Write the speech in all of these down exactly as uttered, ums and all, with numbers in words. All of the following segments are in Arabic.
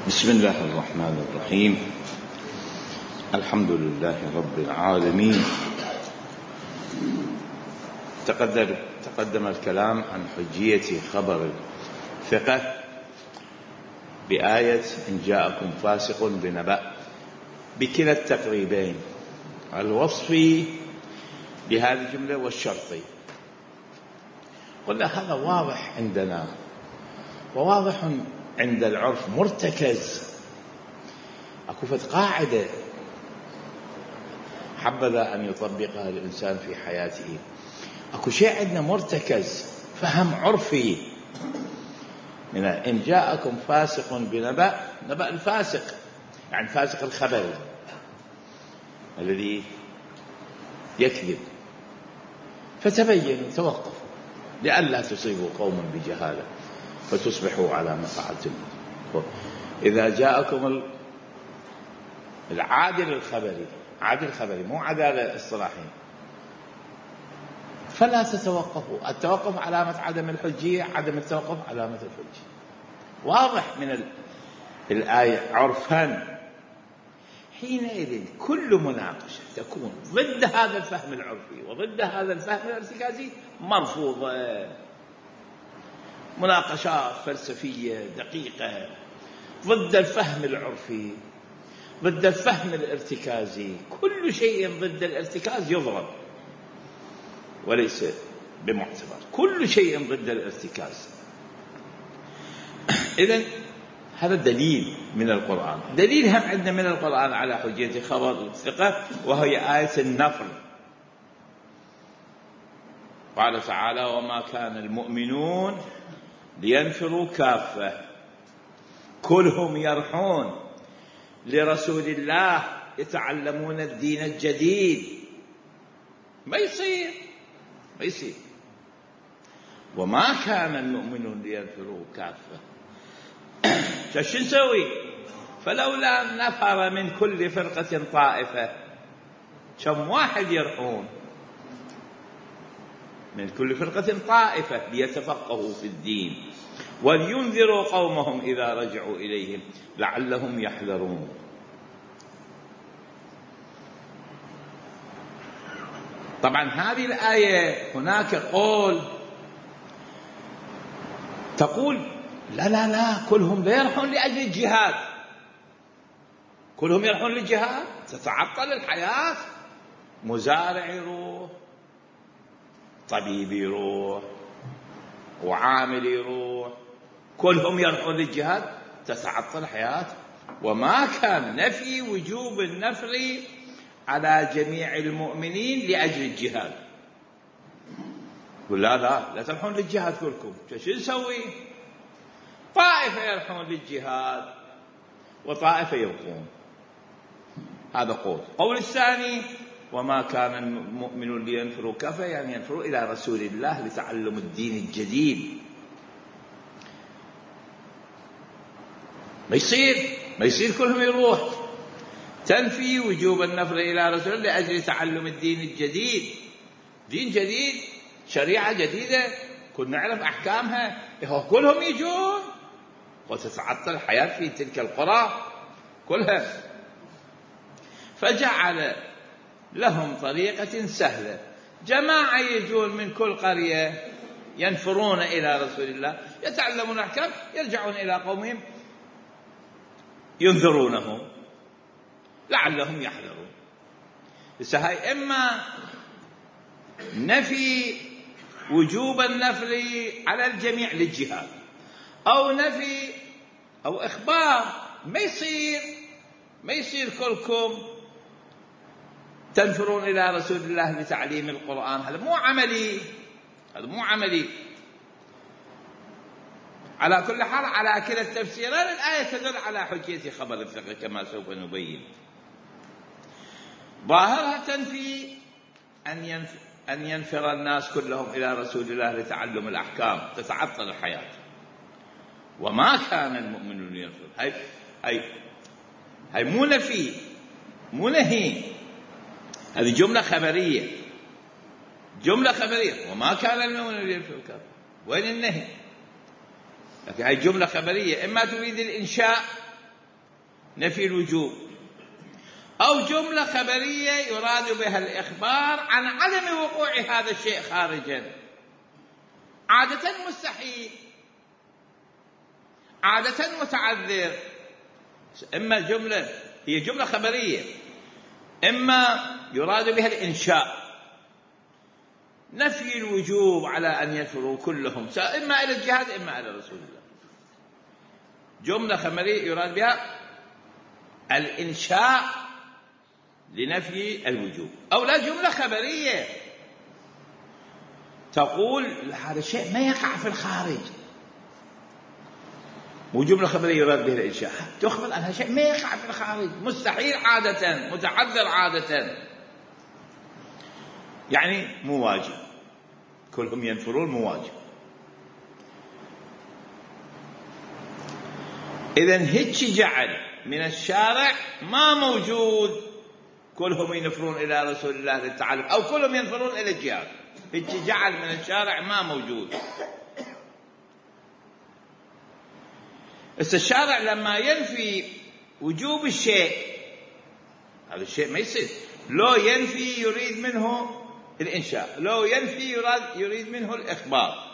بسم الله الرحمن الرحيم. الحمد لله رب العالمين. تقدم, تقدم الكلام عن حجية خبر الثقة بآية إن جاءكم فاسق بنبأ بكلا التقريبين، الوصفي بهذه الجملة والشرطي. قلنا هذا واضح عندنا وواضح عند العرف، مرتكز. أكو فت قاعدة حبذا أن يطبقها الإنسان في حياته. أكو شيء عندنا مرتكز، فهم عرفي من إن جاءكم فاسق بنبأ. نبأ الفاسق يعني فاسق الخبر الذي يكذب، فتبينوا توقفوا لئلا تصيبوا قوما بجهالة فتصبحوا على ما فعلتم. إذا جاءكم العادل الخبري، عادل الخبري مو عدالة اصطلاحي، فلا تتوقفوا. التوقف علامة عدم الحجية، عدم التوقف علامة الحجية. واضح من الآية عرفا. حينئذ كل مناقشة تكون ضد هذا الفهم العرفي وضد هذا الفهم الارتكازي مرفوضة. مناقشات فلسفية دقيقة ضد الفهم العرفي، ضد الفهم الارتكازي. كل شيء ضد الارتكاز يضرب وليس بمعتبر، كل شيء ضد الارتكاز. إذن هذا دليل من القرآن. دليل هم عندنا من القرآن على حجية خبر الثقة، وهي آية النفر. قال تعالى: وما كان المؤمنون لينفروا كافة كلهم يرحون لرسول الله يتعلمون الدين الجديد. ما يصير ما يصير وما كان المؤمنون لينفروا كافة. شو نسوي؟ فلولا نفر من كل فرقة طائفة. كم واحد يرحون؟ من كل فرقة طائفة ليتفقهوا في الدين ولينذروا قومهم إذا رجعوا إليهم لعلهم يحذرون. طبعا هذه الآية هناك قول تقول لا لا لا كلهم لا يرحون لأجل الجهاد، كلهم يرحون للجهاد تتعطل الحياة. مزارع يروح، طبيب يروح، وعامل يروح، كلهم يرحون للجهاد تتعطل الحياة. وما كان نفي وجوب النفر على جميع المؤمنين لأجل الجهاد. قل لا لا لا ترحون للجهاد كلكم. شو نسوي؟ طائفة يرحون للجهاد وطائفة يبقون. هذا قول. قول الثاني: وما كان المؤمنون لينفروا كافة، يعني ينفروا إلى رسول الله لتعلم الدين الجديد. ما يصير ما يصير كلهم يروح. تنفي وجوب النفر إلى رسول الله لأجل تعلم الدين الجديد. دين جديد، شريعة جديدة، كنا نعرف أحكامها، كلهم يجون وتتعطل الحياة في تلك القرى كلها. فجعل لهم طريقة سهلة. جماعة يجون من كل قرية ينفرون إلى رسول الله يتعلمون أحكام، يرجعون إلى قومهم ينذرونهم لعلهم يحذرون. هاي إما نفي وجوب النفر على الجميع للجهاد، أو نفي أو إخبار ما يصير ما يصير كلكم تنفرون إلى رسول الله لتعليم القرآن. هذا مو عملي، هذا مو عملي. على كل حال على كلا التفسيرين الآية تدل على حجية خبر الثقة كما سوف نبين. ظاهرها تنفي أن ينفر, أن ينفر الناس كلهم إلى رسول الله لتعلم الأحكام، تتعطل الحياة. وما كان المؤمنون ينفر، هاي هاي هاي مو نفي مو نهي، هذه جملة خبرية، جملة خبرية. وما كان المؤمنون لينفروا كافة، وين النهي؟ لكن هاي جملة خبرية، إما تريد الإنشاء نفي الوجوب، أو جملة خبرية يراد بها الإخبار عن عدم وقوع هذا الشيء خارجا. عادة مستحيل، عادة متعذر. إما الجملة هي جملة خبرية، إما يراد بها الإنشاء، نفي الوجوب على أن ينفروا كلهم، إما إلى الجهاد إما إلى رسول الله. جملة خبرية يراد بها الإنشاء لنفي الوجوب، أو لا جملة خبرية تقول هذا الشيء ما يقع في الخارج، مو جملة خبرية يراد بها الإنشاء، تخبر أن هذا الشيء ما يقع في الخارج، مستحيل عادة، متعذر عادة، يعني مو واجب، كلهم ينفرون مو واجب. إذن هيك جعل من الشارع ما موجود كلهم ينفرون إلى رسول الله للتعلم، أو كلهم ينفرون إلى الجهاد، هيك جعل من الشارع ما موجود. بس الشارع لما ينفي وجوب الشيء، هذا الشيء ما يصير، لو ينفي يريد منه الإنشاء، لو ينفي يراد يريد منه الإخبار.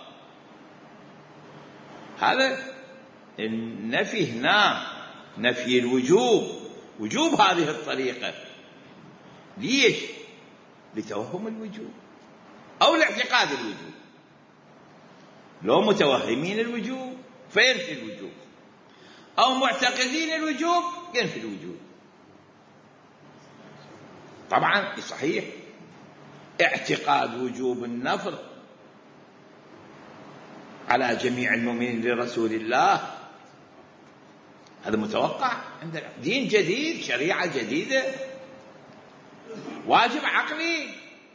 هذا النفي هنا نفي الوجوب، وجوب هذه الطريقة. ليش؟ لتوهم الوجوب أو لاعتقاد الوجوب. لو متوهمين الوجوب فينفي الوجوب، أو معتقدين الوجوب ينفي الوجوب. طبعا صحيح اعتقاد وجوب النفر على جميع المؤمنين لرسول الله هذا متوقع عند دين جديد، شريعة جديدة، واجب عقلي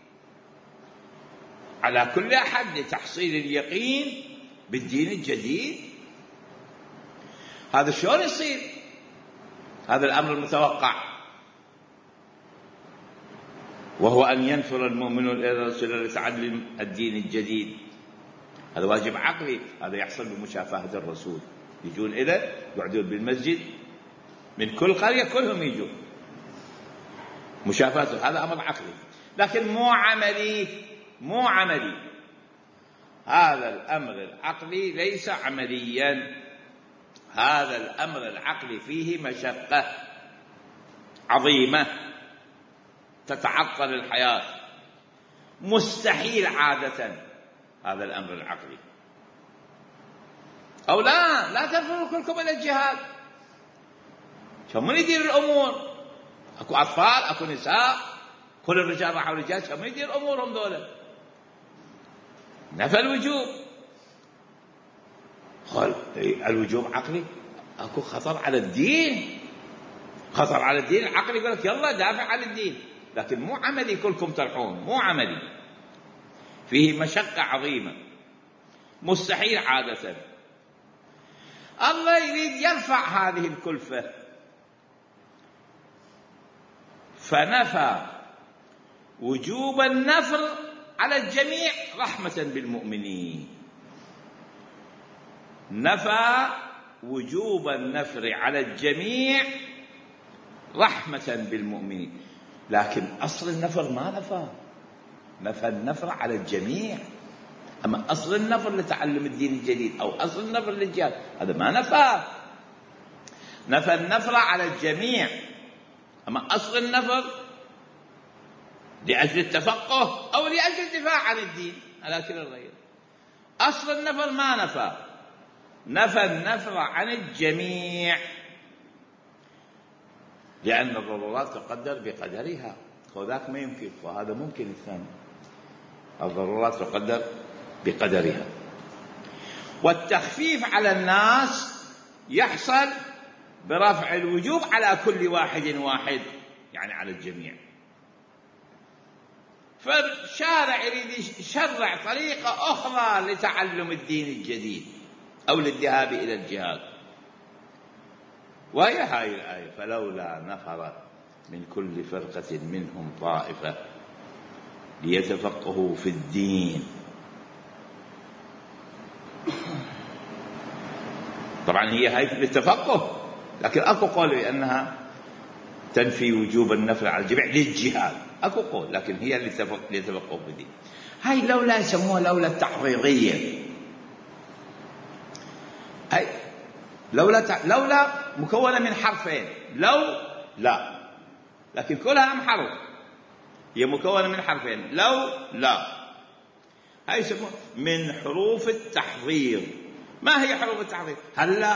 على كل أحد لتحصيل اليقين بالدين الجديد. هذا شلون يصير؟ هذا الأمر المتوقع، وهو أن ينفر المؤمنون إلى رسول الله لتعلم الدين الجديد. هذا واجب عقلي، هذا يحصل بمشافهة الرسول، يجون إلى يقعدون بالمسجد من كل قرية كلهم يجون مشافهته، هذا أمر عقلي، لكن مو عملي، مو عملي. هذا الأمر العقلي ليس عمليا، هذا الأمر العقلي فيه مشقة عظيمة تتعطل الحياة، مستحيل عادة هذا الأمر العقلي. أو لا لا تنفروا كلكم إلى الجهاد، شو من يدير الأمور؟ أكو أطفال، أكو نساء، كل الرجال راحوا الرجال، شو من يدير أمورهم دولة؟ نفى الوجوب. قال الوجوب عقلي، أكو خطر على الدين، خطر على الدين العقلي يقول لك يلا دافع عن الدين، لكن مو عملي كلكم ترحون، مو عملي، فيه مشقة عظيمة، مستحيل عادة. الله يريد يرفع هذه الكلفة، فنفى وجوب النفر على الجميع رحمة بالمؤمنين. نفى وجوب النفر على الجميع رحمة بالمؤمنين، لكن أصل النفر ما نفى، نفى النفر على الجميع. أما أصل النفر لتعلم الدين الجديد أو أصل النفر للجهاد هذا ما نفى، نفى النفر على الجميع. أما أصل النفر لأجل التفقه أو لأجل الدفاع عن الدين على كل الغير، أصل النفر ما نفى، نفى النفر عن الجميع، لأن الضرورات تقدر بقدرها، وذاك ما يمكن وهذا ممكن. الثاني الضرورات تقدر بقدرها، والتخفيف على الناس يحصل برفع الوجوب على كل واحد واحد، يعني على الجميع. فالشارع يريد يشرع طريقة أخرى لتعلم الدين الجديد أو للذهاب إلى الجهاد، وهي هاي الآية: فلولا نفر من كل فرقة منهم طائفة ليتفقهوا في الدين. طبعا هي هاي للتفقه، لكن أكو قول بأنها تنفي وجوب النفل على الجميع للجهاد، أكو قول، لكن هي اللي تفقه بدي. هاي لولا يسموها لولا التحقيقية. هاي لولا ت... لولا مكونة من حرفين، لو لا، لكن كلها أم حرف، هي مكونة من حرفين، لو لا. هاي يسموها من حروف التحضير. ما هي حروف التحضير؟ هلا،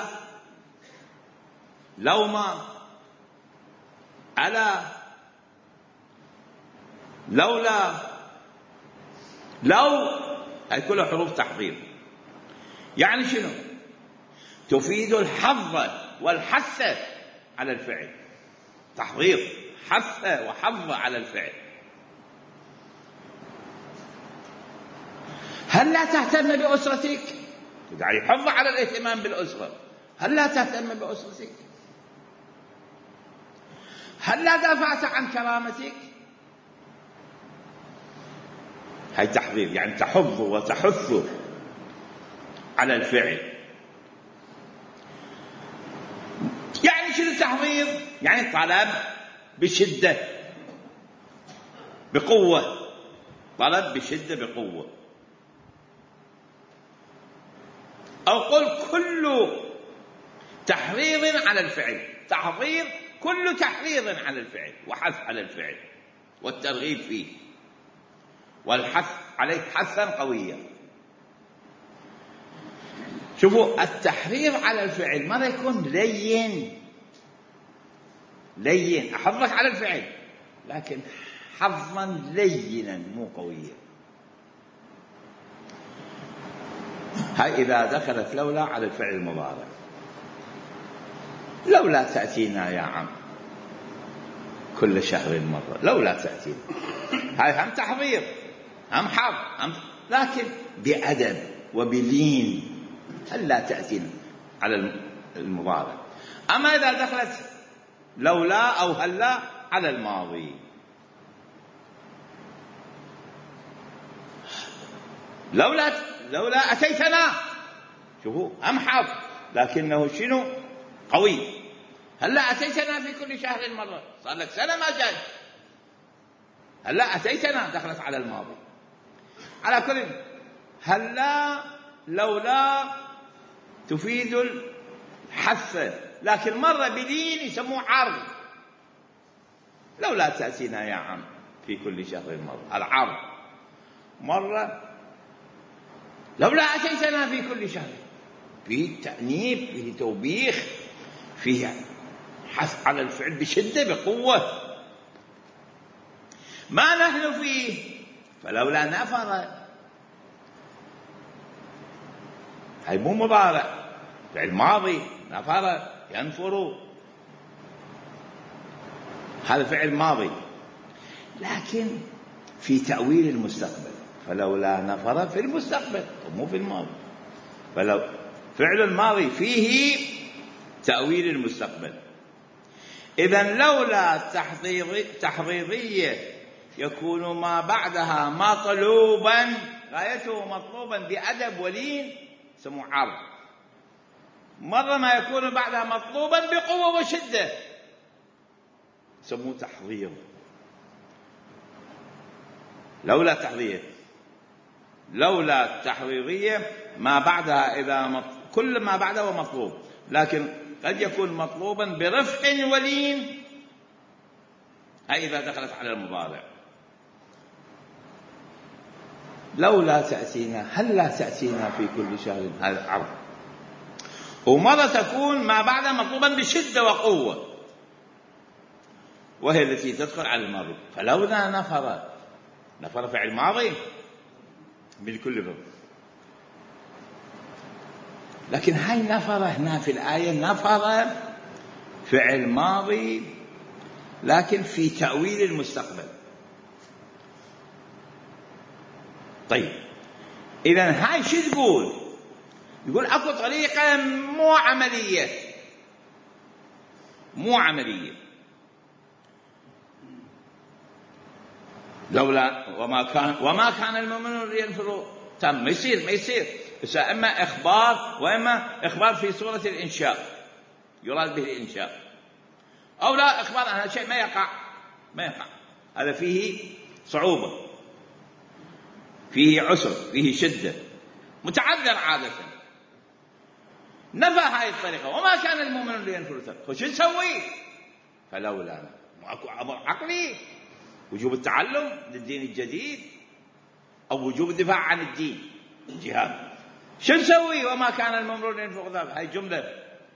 لو ما، ألا، لولا، لو، هاي كلها حروف تحضير. يعني شنو؟ تفيد الحظ والحث على الفعل. تحضير، حث وحظ على الفعل. هل لا تهتم بأسرتك؟ يعني حظ على الاهتمام بالأسرة. هل لا تهتم بأسرتك؟ هل لا دافعت عن كرامتك؟ هاي تحضير، يعني تحض وتحث على الفعل. يعني شنو التحضير؟ يعني طلب بشدة بقوة، طلب بشدة بقوة. أو قل كل تحريض على الفعل. تحضير كل تحريض على الفعل وحث على الفعل والترغيب فيه والحث عليه حثا قويا. شوفوا التحريض على الفعل مرة يكون لين لين، أحضك على الفعل لكن حظا لينا مو قويا. هاي إذا دخلت لولا على الفعل المضارع. لولا تأتينا يا عم كل شهر مرة، لولا تأتينا، هاي هم تحضير هم حظ هم، لكن بأدب وبلين. هلا تأتينا على المضارع. أما إذا دخلت لولا أو هلا على الماضي، لولا لولا أتيتنا، شوفوا هم حظ لكنه شنو؟ قوي. هلا أتيتنا في كل شهر مرة، صار لك سنة ما جاي. هلا أتيتنا دخلت على الماضي. على كل هلا لولا تفيد الحث، لكن مرة بدين يسموه عرض. لولا تأتينا يا عم في كل شهر مرة، العرض. مرة لولا أتيتنا في كل شهر، فيه تأنيب، فيه توبيخ، فيه حث على الفعل بشدة بقوة. ما نحن فيه فلولا نفر. هاي مو مضارع، فعل ماضي، نفر ينفر، هذا فعل ماضي، لكن في تأويل المستقبل. فلولا نفر في المستقبل مو في الماضي. فلو فعل الماضي فيه تأويل المستقبل. إذن لولا تحضيضية يكون ما بعدها مطلوبا، غايته مطلوبا بأدب ولين، سموه عرض. مرة ما يكون بعدها مطلوبا بقوة وشدة، سموه تحضير. لولا تحضير، لولا تحضيرية ما بعدها إذا مط... كل ما بعده مطلوب، لكن قد يكون مطلوبا برفق ولين. هاي إذا دخلت على المضارع. لولا تأتينا، هل لا تأتينا في كل شهر، هذا عرض. ومرة تكون ما بعدها مطلوبا بشدة وقوة، وهي التي تدخل على الماضي. فلولا نفر، نفر فعل ماضي بالكل باب. لكن هاي نفر هنا في الآية نفر فعل ماضي لكن في تأويل المستقبل. طيب إذن هاي شو تقول؟ يقول أكو طريقة مو عملية، مو عملية. لولا وما كان وما كان المؤمنون لينفروا، تم ما يصير ما يصير. إما إخبار وإما إخبار في سورة الإنشاء، يراد به الإنشاء، أو لا إخبار عن شيء ما يقع ما يقع هذا فيه صعوبة، فيه عسر، فيه شدة، متعذر عادة. نفى هاي الطريقة، وما كان المؤمن لينفر. فشو نسوي؟ فلولا اكو امر عقلي وجوب التعلم للدين الجديد، او وجوب الدفاع عن الدين جهاد. شو نسوي؟ وما كان المؤمن لينفر ذلك. هاي جملة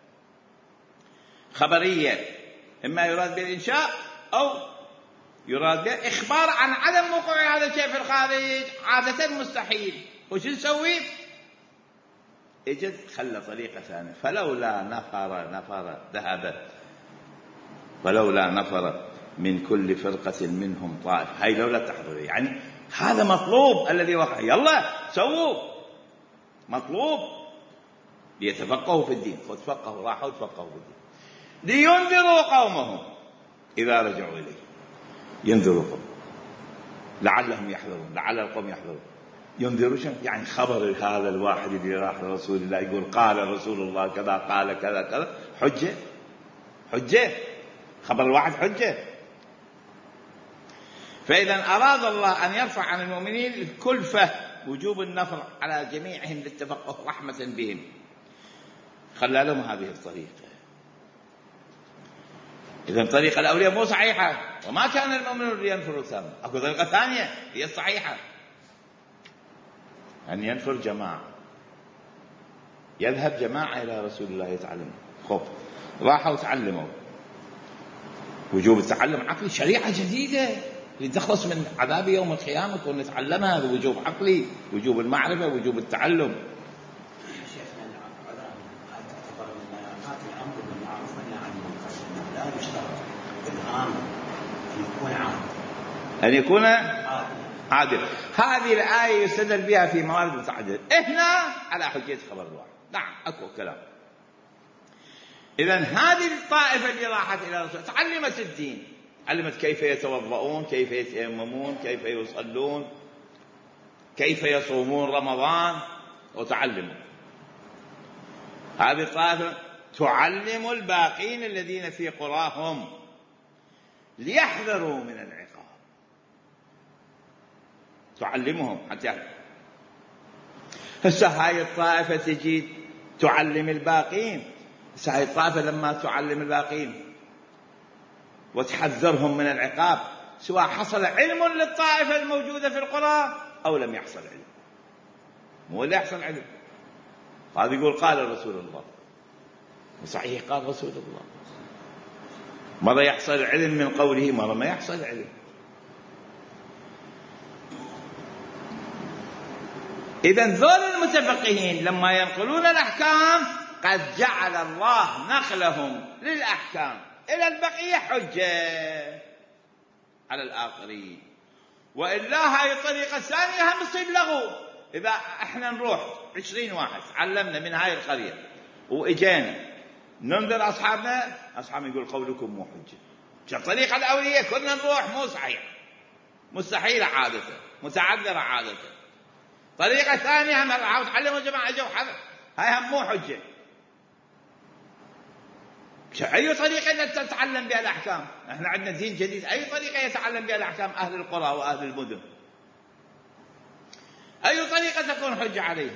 خبرية، اما يراد بالانشاء او يراد به إخبار عن عدم وقوع هذا الشيء في الخارج، عادة مستحيل. وش نسوي؟ اجد خلى طريقة ثانية، فلولا نفر نفر ذهبت فلولا نفر من كل فرقة منهم طائفة. هاي لولا تحضر، يعني هذا مطلوب الذي وقع، يلا سووا مطلوب ليتفقهوا في الدين. فتفقهوا، راحوا تفقهوا في الدين لينذروا قومهم إذا رجعوا إليه. ينذروا قوم لعلهم يحذرون، لعل القوم يحذرون. ينذروا شنو؟ يعني خبر هذا الواحد اللي راح لرسول الله يقول قال رسول الله كذا قال كذا كذا، حجة حجة، خبر الواحد حجة. فإذا أراد الله أن يرفع عن المؤمنين الكلفة وجوب النفر على جميعهم للتفقه رحمة بهم، خلى لهم هذه الطريقة. إذن طريقة الأولياء مو صحيحة، وما كان المؤمنون لينفروا ثانية. أكو طريقة ثانية هي الصحيحة، أن ينفر جماعة، يذهب جماعة إلى رسول الله يتعلم. خب راحوا وتعلموا، وجوب التعلم عقلي، شريعة جديدة لتخلص من عذاب يوم القيامة، كون نتعلمها بوجوب عقلي، وجوب المعرفة، وجوب التعلم. أن يكون عادل. هذه الآية يستدل بها في موارد متعددة، إحنا على حجية خبر الواحد. نعم أكو كلام. إذن هذه الطائفة اللي راحت إلى الرسول تعلمت الدين، علمت كيف يتوضؤون، كيف يتيممون، كيف يصلون، كيف يصومون رمضان، وتعلموا. هذه الطائفة تعلم الباقين الذين في قراهم ليحذروا من العقاب، تعلمهم حتى يحذروا. هسه هاي الطائفة تجي تعلم الباقين. هسه هاي الطائفة لما تعلم الباقين وتحذرهم من العقاب، سواء حصل علم للطائفة الموجودة في القرى أو لم يحصل علم، مو اللي يحصل علم. هذا يقول قال رسول الله، وصحيح قال رسول الله، مرة يحصل علم من قوله، مرة ما يحصل علم. إذن ذول المتفقهين لما ينقلون الأحكام قد جعل الله نقلهم للأحكام إلى البقية حجة على الآخرين، وإلا هاي الطريقة الثانية هم يصيب لغو. إذا إحنا نروح عشرين واحد علمنا من هاي القرية وإجينا ننظر أصحابنا، أصحابنا يقول قولكم مو حجة. الطريقة الأولية كنا نروح مو صحيح، مستحيلة عادة، متعذرة عادة. طريقة ثانية هم راحوا تعلموا جماعة جو حذر، هاي هم مو حجة. أي طريقة تتعلم بها الأحكام؟ احنا عندنا دين جديد، أي طريقة يتعلم بها الأحكام أهل القرى وأهل المدن؟ أي طريقة تكون حجة عليه؟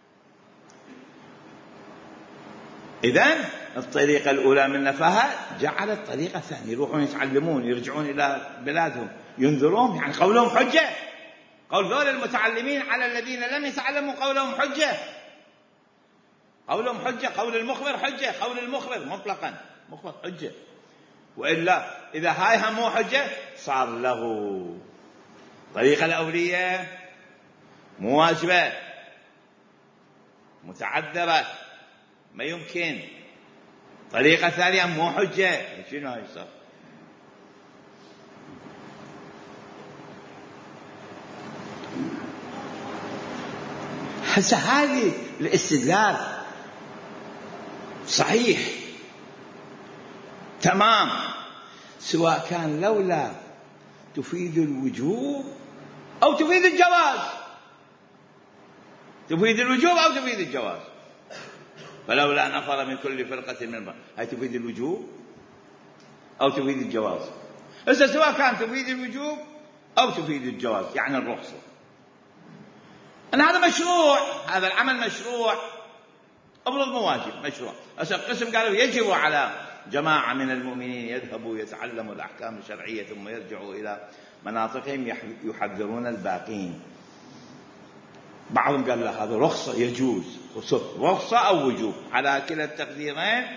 إذن الطريقة الأولى من نفاها جعلت طريقة ثانية، يروحون يتعلمون، يرجعون إلى بلادهم، ينذرون، يعني قولهم حجة. قول ذول المتعلمين على الذين لم يتعلموا قولهم حجة، قولهم حجة، قول المخبر حجة، قول المخبر مطلقا مخبر حجة. وإلا إذا هاي هم مو حجة صار له. طريقة الأولية مو واجبة، متعذرة، ما يمكن. طريقة ثانية مو حجة، شنو هاي صار؟ هسه هذه الاستدلال صحيح تمام، سواء كان لولا تفيد الوجوب أو تفيد الجواز، تفيد الوجوب أو تفيد الجواز. فلولا نفر من كل فرقة منهم. هاي تفيد الوجوب أو تفيد الجواز؟ إذا سواء كان تفيد الوجوب أو تفيد الجواز يعني الرخصة، أن هذا مشروع، هذا العمل مشروع، أفرض مو واجب مشروع. القسم قالوا يجب على جماعة من المؤمنين يذهبوا يتعلموا الأحكام الشرعية ثم يرجعوا إلى مناطقهم يحذرون الباقين. بعضهم قال لا هذا رخصة يجوز، رخصة أو وجوب على كلا التقديرين.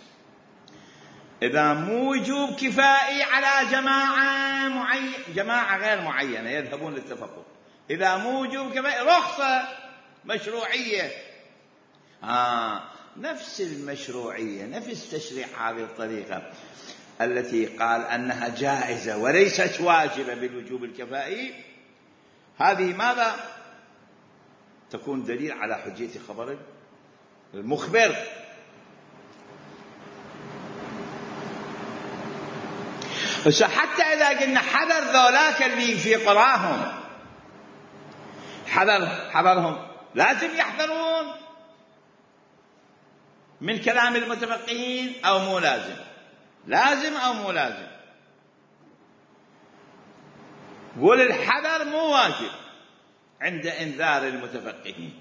إذا مو وجوب كفائي على جماعة معين، جماعة غير معينة يذهبون للتفقه. إذا مو وجوب كفائي رخصة مشروعية. آه نفس المشروعية، نفس تشريع هذه الطريقة التي قال أنها جائزة وليست واجبة بالوجوب الكفائي، هذه ماذا تكون دليل على حجية خبر المخبر. بس حتى إذا قلنا حذر ذولاك اللي في قراهم، حذر حذرهم لازم يحذرون من كلام المتفقهين أو مو لازم؟ لازم أو مو لازم؟ قول الحذر مو واجب عند إنذار المتفقهين،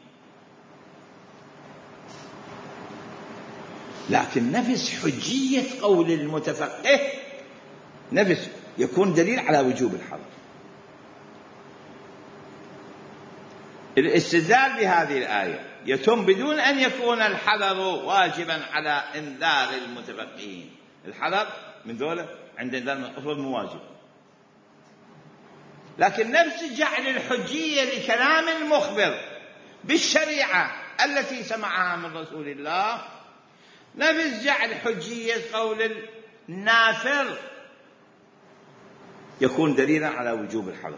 لكن نفس حجية قول المتفقه نفس يكون دليل على وجوب الحذر. الاستدلال بهذه الآية يتم بدون أن يكون الحذر واجبا على إنذار المتفقهين. الحذر من ذولا عند إنذار المتفقهين مو واجب، لكن نفس جعل الحجية لكلام المخبر بالشريعة التي سمعها من رسول الله، نفس جعل حجية قول النافر يكون دليلا على وجوب الحذر.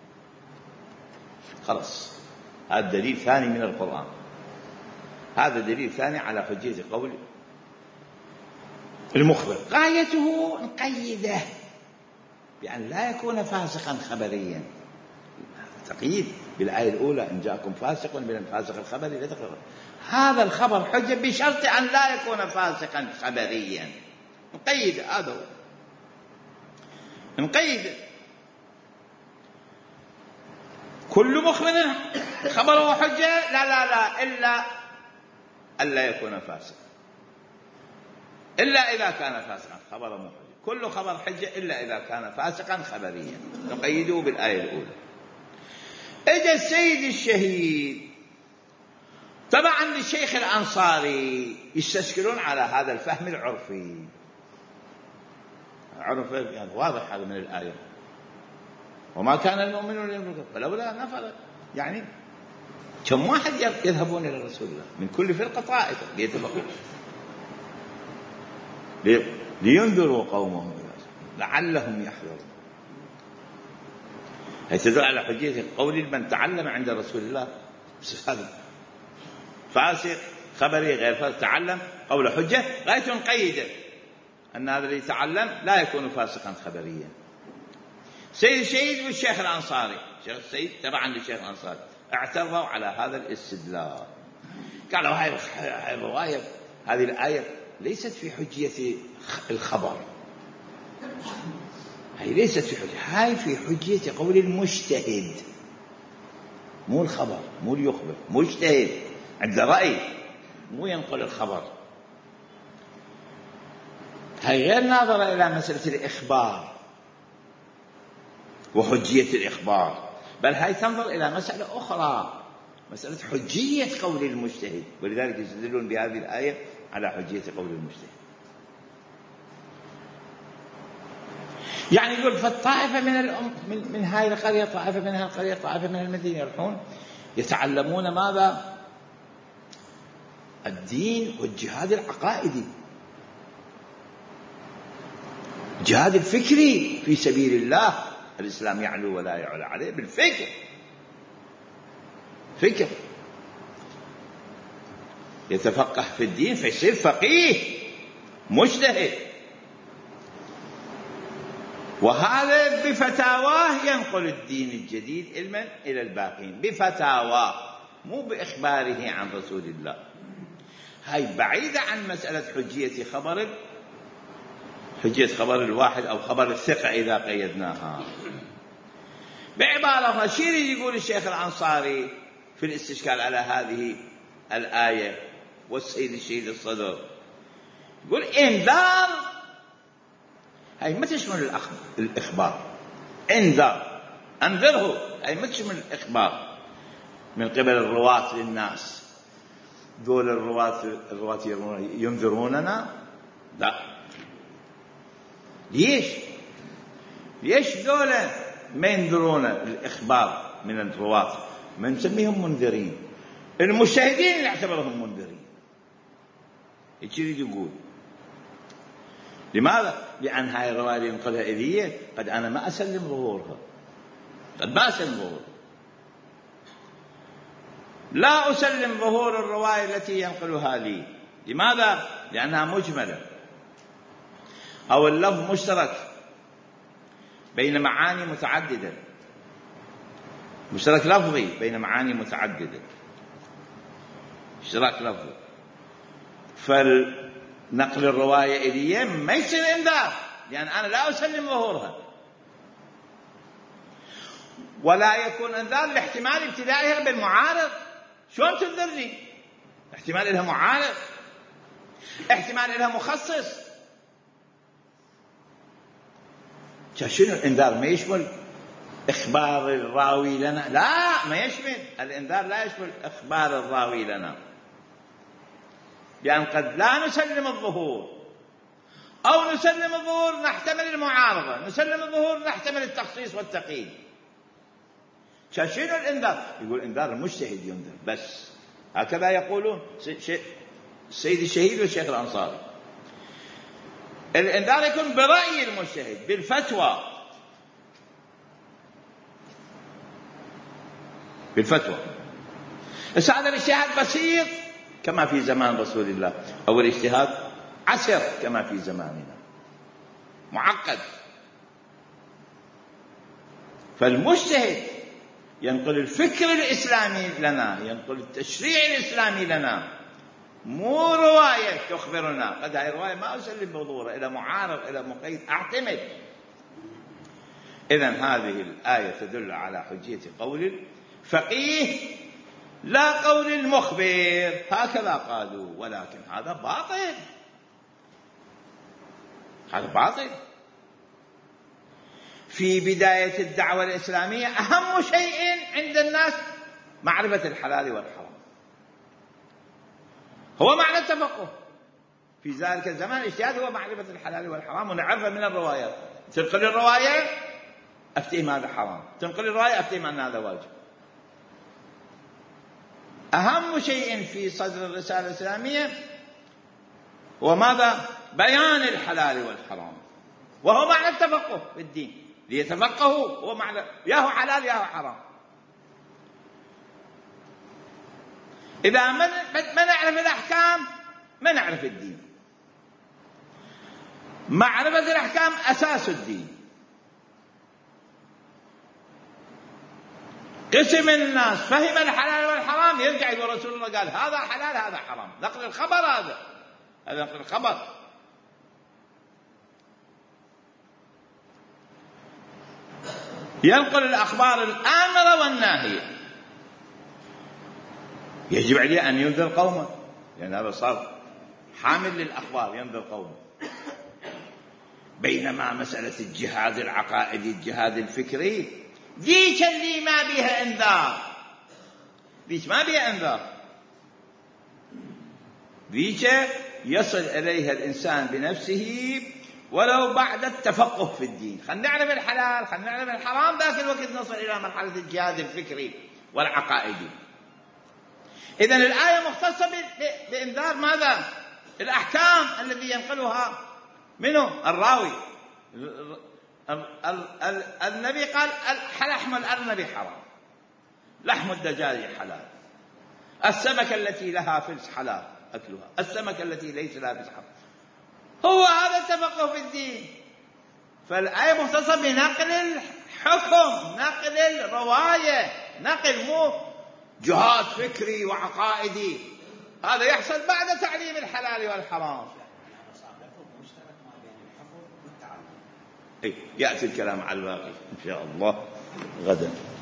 خلاص هذا دليل ثاني من القرآن، هذا دليل ثاني على حجية قول المخبر. غايته نقيده بأن لا يكون فاسقا خبريا. تقييد بالآية الأولى إن جاءكم فاسق من الفاسق الخبري لا تقرأ. هذا الخبر حجة بشرط أن لا يكون فاسقا خبريا. نقيد هذا هو. نقيد كل مخبر خبره حجة لا لا لا إلا ألا يكون فاسقا، إلا إذا كان فاسقا خبره مو حجة. كل خبر حجة إلا إذا كان فاسقا خبريا. نقيده بالآية الأولى. إجا السيد الشهيد طبعا للشيخ الأنصاري يستشكلون على هذا الفهم العرفي. عرف يعني واضح هذا من الآية، وما كان المؤمنون ينفقون فلولا نفر، يعني كم واحد يذهبون إلى رسول الله من كل فرقة طائفة ليتفقوا لينذروا قومهم لعلهم يحذرون. هي تدل على حجية قول من تعلم عند رسول الله. هذا فاسق خبري غير فاسق تعلم قول حجة غاية نقيده أن هذا اللي يتعلم لا يكون فاسقا خبريا. سيد الشهيد والشيخ الأنصاري، شيخ السيد تبعا للشيخ الأنصاري، اعترضوا على هذا الاستدلال. قالوا هاي الرواية هذه الآية ليست في حجية الخبر، هاي ليست في حجية، هاي في حجية قول المجتهد، مو الخبر، مو اليخبر، مجتهد عنده رأي مو ينقل الخبر. هاي غير ناظرة إلى مسألة الإخبار وحجية الإخبار، بل هاي تنظر إلى مسألة أخرى، مسألة حجية قول المجتهد، ولذلك يستدلون بهذه الآية على حجية قول المجتهد. يعني يقول فالطائفة من الأم من, من هاي القرية، طائفة من هاي القرية، طائفة من المدينة يروحون يتعلمون ماذا؟ الدين والجهاد العقائدي، الجهاد الفكري في سبيل الله. الإسلام يعلو ولا يعلى عليه بالفكر، فكر يتفقه في الدين فيصير فقيه مجتهد، وهذا بفتاواه ينقل الدين الجديد علما إلى الباقين بفتاواه، مو بإخباره عن رسول الله. هاي بعيدة عن مسألة حجية خبر حجية خبر الواحد أو خبر الثقة إذا قيدناها. بعبارة شو يريد يقول الشيخ الأنصاري في الاستشكال على هذه الآية والسيد الشهيد الصدر؟ يقول انذار، هاي ما تشمل الإخبار. انذار، أنذره، هاي ما تشمل الإخبار من قبل الرواة للناس. دول الرواة الرواة ينذروننا؟ لا. ليش؟ ليش دول ما ينذرون الإخبار من الرواة؟ ما نسميهم منذرين، المشاهدين نعتبرهم منذرين. ايش يريد يقول؟ لماذا؟ لأن هاي الرواية اللي ينقلها إلي قد أنا ما أسلم ظهورها، قد ما أسلم ظهورها، لا أسلم ظهور الرواية التي ينقلها لي. لماذا؟ لأنها مجملة أو اللفظ مشترك بين معاني متعددة، مشترك لفظي بين معاني متعددة، اشتراك لفظي. فنقل الرواية إلي ما يصير انذار، لأن أنا لا أسلم ظهورها، ولا يكون انذار لاحتمال ابتدائها بالمعارض. شلون تنذرني؟ احتمال لها معارض، احتمال لها مخصص. شنو الانذار؟ ما يشمل اخبار الراوي لنا، لا ما يشمل الانذار، لا يشمل اخبار الراوي لنا، لأن قد لا نسلم الظهور، أو نسلم الظهور نحتمل المعارضة، نسلم الظهور نحتمل التخصيص والتقييد. شنو الانذار؟ يقول انذار المجتهد ينذر بس، هكذا يقولون السيد الشهيد والشيخ الأنصاري. الانذار يكون برأي المجتهد بالفتوى، بالفتوى. بس هذا الاجتهاد بسيط كما في زمان رسول الله، أو الاجتهاد عسر كما في زماننا، معقد. فالمجتهد ينقل الفكر الإسلامي لنا، ينقل التشريع الإسلامي لنا، مو رواية تخبرنا. قد هاي الرواية ما أسلم بظهورها، إلى معارض، إلى مقيد، أعتمد. إذن هذه الآية تدل على حجية قول الفقيه لا قول المخبر، هكذا قالوا. ولكن هذا باطل، هذا باطل. في بداية الدعوة الإسلامية أهم شيء عند الناس معرفة الحلال والحرام، هو معنى التفقه. في ذلك الزمان الاجتهاد هو معرفة الحلال والحرام ونعرفه من الروايات. تنقل الرواية أفتهم هذا حرام، تنقل الرواية أفتهم أن هذا واجب. أهم شيء في صدر الرسالة الإسلامية هو ماذا؟ بيان الحلال والحرام، وهو معنى التفقه في الدين. ليتفقهوا هو معنى يا هو حلال يا هو حرام. إذا ما نعرف الأحكام ما نعرف الدين. معرفة الأحكام أساس الدين. قسم الناس فهم الحلال والحرام يرجع إلى رسول الله قال هذا حلال هذا حرام، نقل الخبر، هذا هذا نقل الخبر. ينقل الأخبار الآمرة والناهية، يجب عليه أن ينذر قومه، لأن هذا صار حامل للأخبار ينذر قومه. بينما مسألة الجهاد العقائدي، الجهاد الفكري، ذيك اللي ما بها انذار، ذيك ما بها انذار، ذيك يصل إليها الإنسان بنفسه ولو بعد التفقه في الدين. خلنا نعرف الحلال، خلنا نعرف الحرام، ذاك الوقت نصل إلى مرحلة الجهاد الفكري والعقائدي. إذن الآية مختصة بإنذار ماذا؟ الأحكام الذي ينقلها منه الراوي. النبي قال لحم الأرنب حرام، لحم الدجاج حلال، السمكة التي لها فلس حلال أكلها، السمكة التي ليس لها فلس حرام. هو هذا التفقه في الدين. فالآية مختصة بنقل الحكم، نقل الرواية، نقل مو جهاد فكري وعقائدي. هذا يحصل بعد تعليم الحلال والحرام. يأتي الكلام على الباقي إن شاء الله غدا.